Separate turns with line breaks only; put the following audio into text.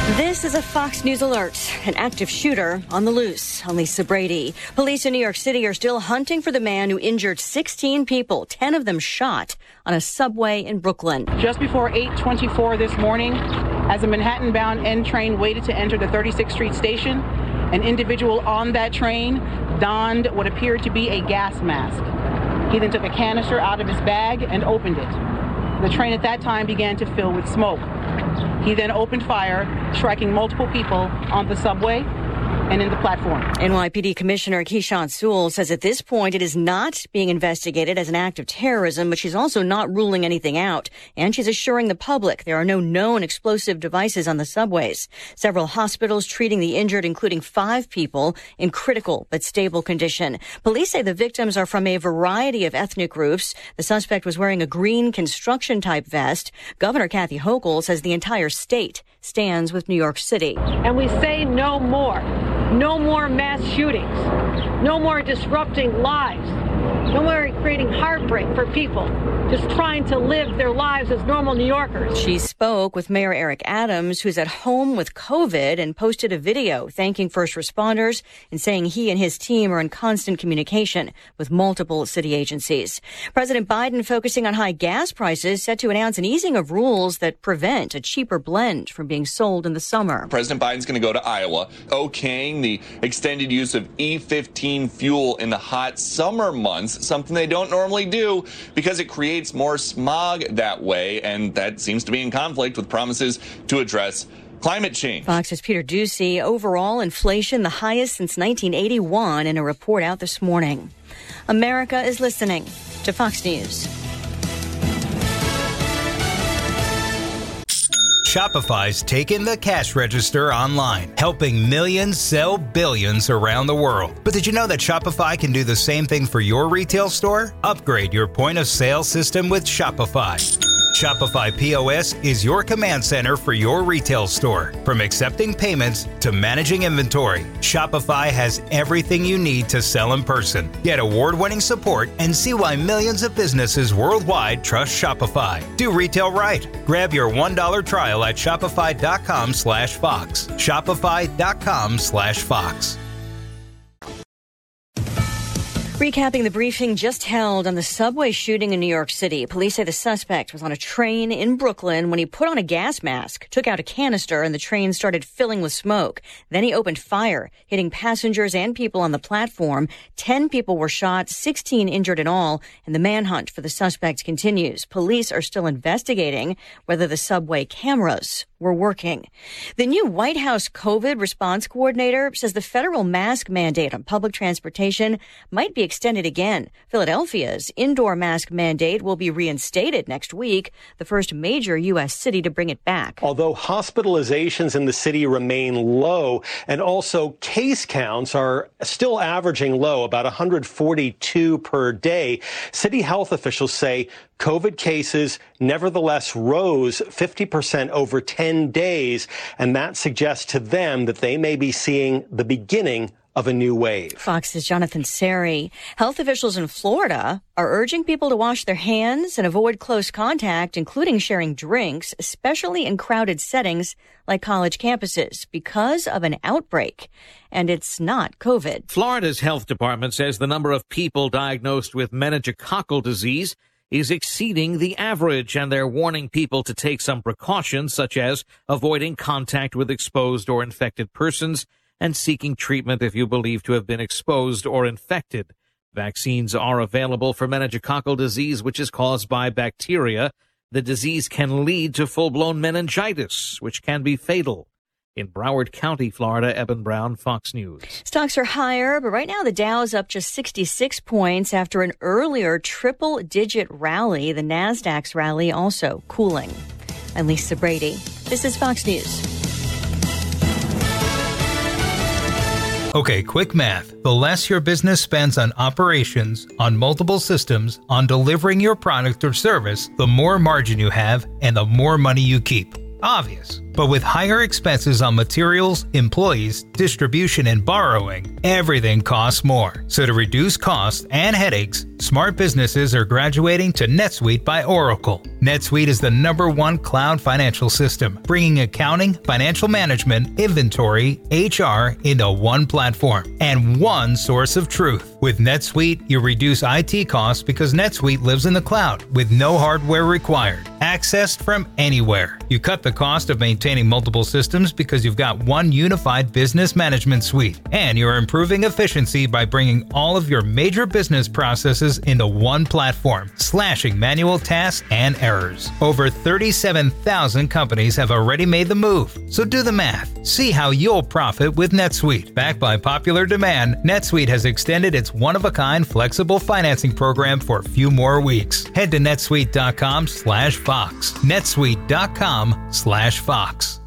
This is a Fox News alert. An active shooter on the loose. I'm Lisa Brady. Police in New York City are still hunting for the man who injured 16 people, 10 of them shot, on a subway in Brooklyn.
Just before 8:24 this morning, as a Manhattan-bound N train waited to enter the 36th Street station, an individual on that train donned what appeared to be a gas mask. He then took a canister out of his bag and opened it. The train at that time began to fill with smoke. He then opened fire, striking multiple people on the subway and in the platform.
NYPD Commissioner Keechant Sewell says at this point it is not being investigated as an act of terrorism, but she's also not ruling anything out. And she's assuring the public there are no known explosive devices on the subways. Several hospitals treating the injured, including 5 people in critical but stable condition. Police say the victims are from a variety of ethnic groups. The suspect was wearing a green construction-type vest. Governor Kathy Hochul says the entire state stands with New York City.
And we say no more. No more mass shootings. No more disrupting lives. No more creating heartbreak for people just trying to live their lives as normal New Yorkers.
She spoke with Mayor Eric Adams, who's at home with COVID, and posted a video thanking first responders and saying he and his team are in constant communication with multiple city agencies. President Biden focusing on high gas prices, set to announce an easing of rules that prevent a cheaper blend from being sold in the summer.
President Biden's going to go to Iowa, okaying the extended use of E15 fuel in the hot summer months, something they don't normally do because it creates more smog that way, and that seems to be in conflict with promises to address climate change.
Fox's Peter Doocy. Overall inflation the highest since 1981 in a report out this morning. America is listening to Fox News.
Shopify's taken the cash register online, helping millions sell billions around the world. But did you know that Shopify can do the same thing for your retail store? Upgrade your point of sale system with Shopify. Shopify POS is your command center for your retail store. From accepting payments to managing inventory, Shopify has everything you need to sell in person. Get award-winning support and see why millions of businesses worldwide trust Shopify. Do retail right. Grab your $1 trial at shopify.com/Fox. Shopify.com/Fox.
Recapping the briefing just held on the subway shooting in New York City. Police say the suspect was on a train in Brooklyn when he put on a gas mask, took out a canister, and the train started filling with smoke. Then he opened fire, hitting passengers and people on the platform. 10 people were shot, 16 injured in all, and the manhunt for the suspect continues. Police are still investigating whether the subway cameras were working. The new White House COVID response coordinator says the federal mask mandate on public transportation might be extended again. Philadelphia's indoor mask mandate will be reinstated next week, the first major U.S. city to bring it back.
Although hospitalizations in the city remain low and also case counts are still averaging low, about 142 per day, city health officials say COVID cases nevertheless rose 50% over 10 days, and that suggests to them that they may be seeing the beginning of a new wave.
Fox's Jonathan Seri. Health officials in Florida are urging people to wash their hands and avoid close contact, including sharing drinks, especially in crowded settings like college campuses, because of an outbreak. And it's not COVID.
Florida's health department says the number of people diagnosed with meningococcal disease is exceeding the average, and they're warning people to take some precautions, such as avoiding contact with exposed or infected persons and seeking treatment if you believe to have been exposed or infected. Vaccines are available for meningococcal disease, which is caused by bacteria. The disease can lead to full-blown meningitis, which can be fatal. In Broward County, Florida, Eben Brown, Fox News.
Stocks are higher, but right now the Dow's up just 66 points after an earlier triple-digit rally. The Nasdaq's rally also cooling. I'm Lisa Brady. This is Fox News.
Okay, quick math. The less your business spends on operations, on multiple systems, on delivering your product or service, the more margin you have and the more money you keep. Obvious. But with higher expenses on materials, employees, distribution, and borrowing, everything costs more. So to reduce costs and headaches, Smart businesses are graduating to NetSuite by Oracle. NetSuite is the #1 cloud financial system, bringing accounting, financial management, inventory, HR into one platform and one source of truth. With NetSuite, you reduce IT costs because NetSuite lives in the cloud with no hardware required. Accessed from anywhere. You cut the cost of maintaining multiple systems because you've got one unified business management suite. And you're improving efficiency by bringing all of your major business processes into one platform, slashing manual tasks and errors. Over 37,000 companies have already made the move. So do the math. See how you'll profit with NetSuite. Backed by popular demand, NetSuite has extended its one-of-a-kind flexible financing program for a few more weeks. Head to netsuite.com/Fox. netsuite.com/Fox.